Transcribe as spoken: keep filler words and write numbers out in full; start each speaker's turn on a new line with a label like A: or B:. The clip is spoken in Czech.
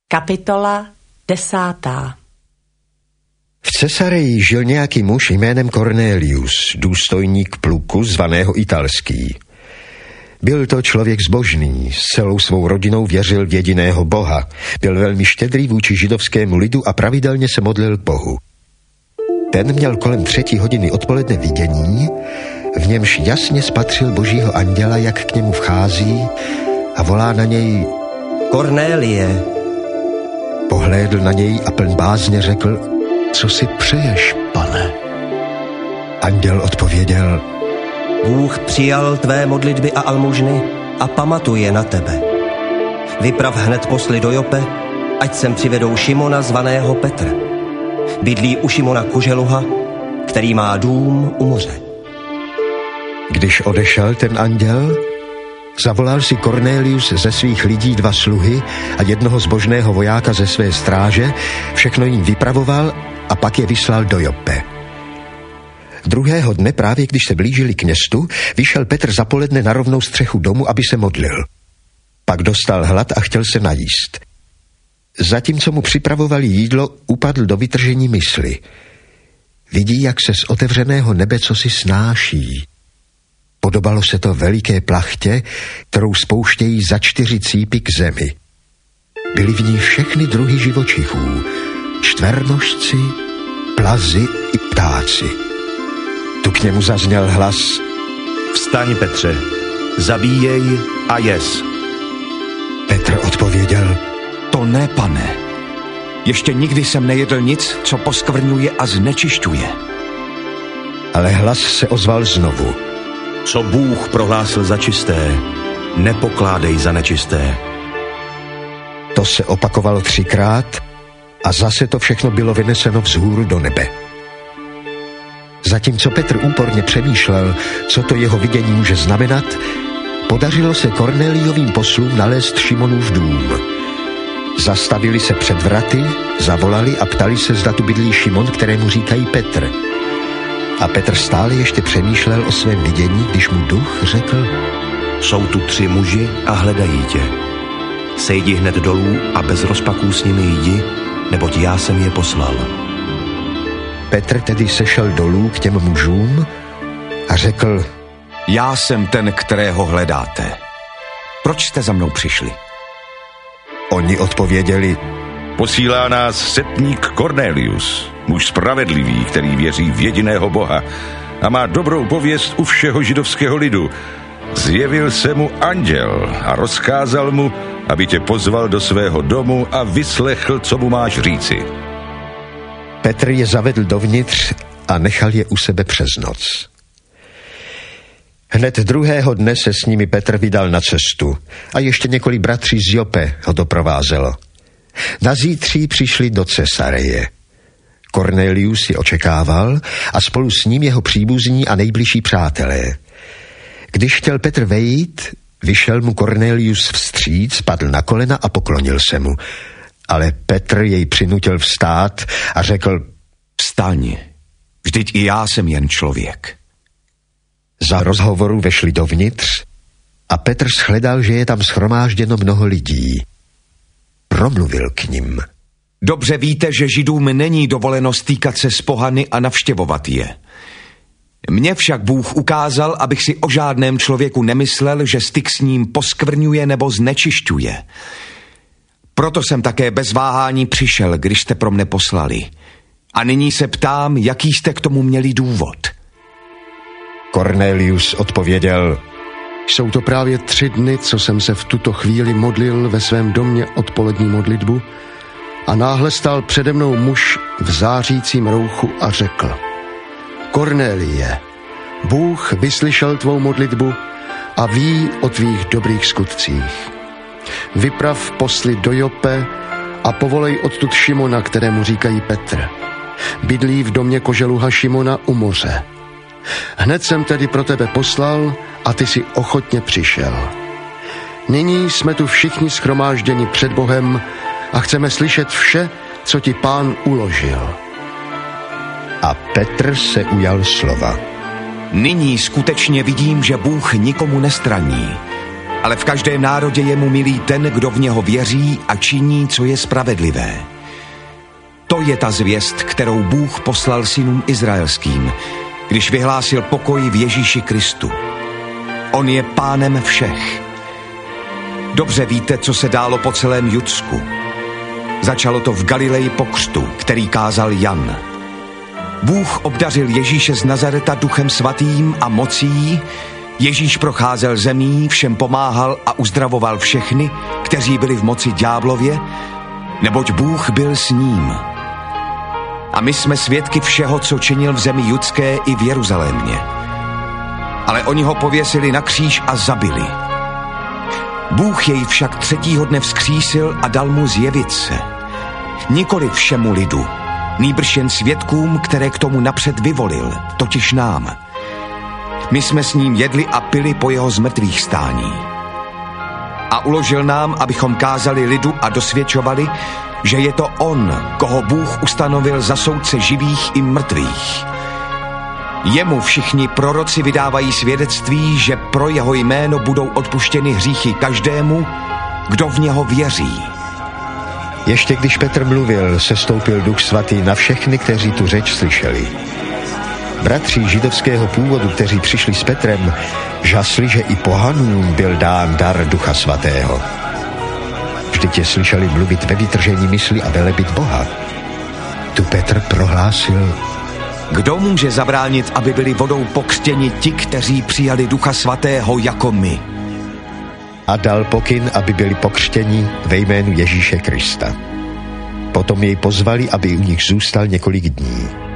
A: Kapitola desátá.
B: V Cesareji žil nějaký muž jménem Cornelius, důstojník pluku zvaného Italský. Byl to člověk zbožný, s celou svou rodinou věřil v jediného Boha, byl velmi štědrý vůči židovskému lidu a pravidelně se modlil k Bohu. Ten měl kolem třetí hodiny odpoledne vidění, v němž jasně spatřil božího anděla, jak k němu vchází a volá na něj:
C: Kornélie.
B: Pohlédl na něj a pln bázně řekl: Co si přeješ, pane? Anděl odpověděl:
C: Bůh přijal tvé modlitby a almužny a pamatuje na tebe. Vyprav hned posly do Jope, ať sem přivedou Šimona zvaného Petr. Bydlí u Šimona Koželuha, který má dům u moře.
B: Když odešel ten anděl, zavolal si Cornelius ze svých lidí dva sluhy a jednoho zbožného vojáka ze své stráže, všechno jim vypravoval a pak je vyslal do Joppe. Druhého dne, právě když se blížili k městu, vyšel Petr zapoledne na rovnou střechu domu, aby se modlil. Pak dostal hlad a chtěl se najíst. Zatímco mu připravovali jídlo, upadl do vytržení mysli. Vidí, jak se z otevřeného nebe cosi snáší. Podobalo se to veliké plachtě, kterou spouštějí za čtyři cípy k zemi. Byly v ní všechny druhy živočichů, čtvernožci, plazy i ptáci. Tu k němu zazněl hlas:
D: Vstaň, Petře, zabíjej a jes.
B: Petr odpověděl:
E: To ne, pane. Ještě nikdy jsem nejedl nic, co poskvrňuje a znečišťuje.
B: Ale hlas se ozval znovu:
D: Co Bůh prohlásil za čisté, nepokládej za nečisté.
B: To se opakovalo třikrát a zase to všechno bylo vyneseno vzhůru do nebe. Zatímco Petr úporně přemýšlel, co to jeho vidění může znamenat, podařilo se Kornéliovým poslům nalézt Šimonův dům. Zastavili se před vraty, zavolali a ptali se, zda tu bydlí Šimon, kterému říkají Petr. A Petr stále ještě přemýšlel o svém vidění, když mu duch řekl:
D: Jsou tu tři muži a hledají tě. Sejdi hned dolů a bez rozpaků s nimi jdi, neboť já jsem je poslal.
B: Petr tedy sešel dolů k těm mužům a řekl:
E: Já jsem ten, kterého hledáte. Proč jste za mnou přišli?
B: Oni odpověděli:
F: Posílá nás setník Cornelius, muž spravedlivý, který věří v jediného Boha a má dobrou pověst u všeho židovského lidu. Zjevil se mu anděl a rozkázal mu, aby tě pozval do svého domu a vyslechl, co mu máš říci.
B: Petr je zavedl dovnitř a nechal je u sebe přes noc. Hned druhého dne se s nimi Petr vydal na cestu a ještě několik bratří z Jope ho doprovázelo. Na zítří přišli do Cesareje. Cornelius je očekával a spolu s ním jeho příbuzní a nejbližší přátelé. Když chtěl Petr vejít, vyšel mu Cornelius vstříc, padl na kolena a poklonil se mu. Ale Petr jej přinutil vstát a řekl:
E: Vstaň, vždyť i já jsem jen člověk.
B: Za rozhovoru vešli dovnitř a Petr shledal, že je tam shromážděno mnoho lidí. Promluvil k nim:
E: Dobře víte, že Židům není dovoleno stýkat se s pohany a navštěvovat je. Mně však Bůh ukázal, abych si o žádném člověku nemyslel, že styk s ním poskvrňuje nebo znečišťuje. Proto jsem také bez váhání přišel, když jste pro mne poslali. A nyní se ptám, jaký jste k tomu měli důvod.
B: Cornelius odpověděl:
G: Jsou to právě tři dny, co jsem se v tuto chvíli modlil ve svém domě odpolední modlitbu a náhle stál přede mnou muž v zářícím rouchu a řekl: Kornélie, Bůh vyslyšel tvou modlitbu a ví o tvých dobrých skutcích. Vyprav posly do Jope a povolej odtud Šimona, kterému říkají Petr. Bydlí v domě koželuha Šimona u moře. Hned jsem tedy pro tebe poslal a ty si ochotně přišel. Nyní jsme tu všichni shromážděni před Bohem a chceme slyšet vše, co ti Pán uložil.
B: A Petr se ujal slova:
E: Nyní skutečně vidím, že Bůh nikomu nestraní. ale v každém národě je mu milý ten, kdo v něho věří a činí, co je spravedlivé. To je ta zvěst, kterou Bůh poslal synům izraelským, když vyhlásil pokoj v Ježíši Kristu. On je pánem všech. Dobře víte, co se dálo po celém Judsku. Začalo to v Galileji po křtu, který kázal Jan. Bůh obdařil Ježíše z Nazareta duchem svatým a mocí. Ježíš procházel zemí, všem pomáhal a uzdravoval všechny, kteří byli v moci ďáblově, neboť Bůh byl s ním. A my jsme svědky všeho, co činil v zemi judské i v Jeruzalémě. Ale oni ho pověsili na kříž a zabili. Bůh jej však třetího dne vzkřísil a dal mu zjevit se. Nikoli všemu lidu, nýbrž jen svědkům, které k tomu napřed vyvolil, totiž nám. My jsme s ním jedli a pili po jeho zmrtvých stání. A uložil nám, abychom kázali lidu a dosvědčovali, že je to on, koho Bůh ustanovil za soudce živých i mrtvých. Jemu všichni proroci vydávají svědectví, že pro jeho jméno budou odpuštěny hříchy každému, kdo v něho věří.
B: Ještě když Petr mluvil, sestoupil Duch Svatý na všechny, kteří tu řeč slyšeli. Bratři židovského původu, kteří přišli s Petrem, žasli, že i pohanům byl dán dar Ducha Svatého. Vždyť je slyšeli mluvit ve vytržení mysli a velebit Boha. Tu Petr prohlásil:
E: Kdo může zabránit, aby byli vodou pokřtěni ti, kteří přijali Ducha Svatého jako my?
B: A dal pokyn, aby byli pokřtěni ve jménu Ježíše Krista. Potom jej pozvali, aby u nich zůstal několik dní.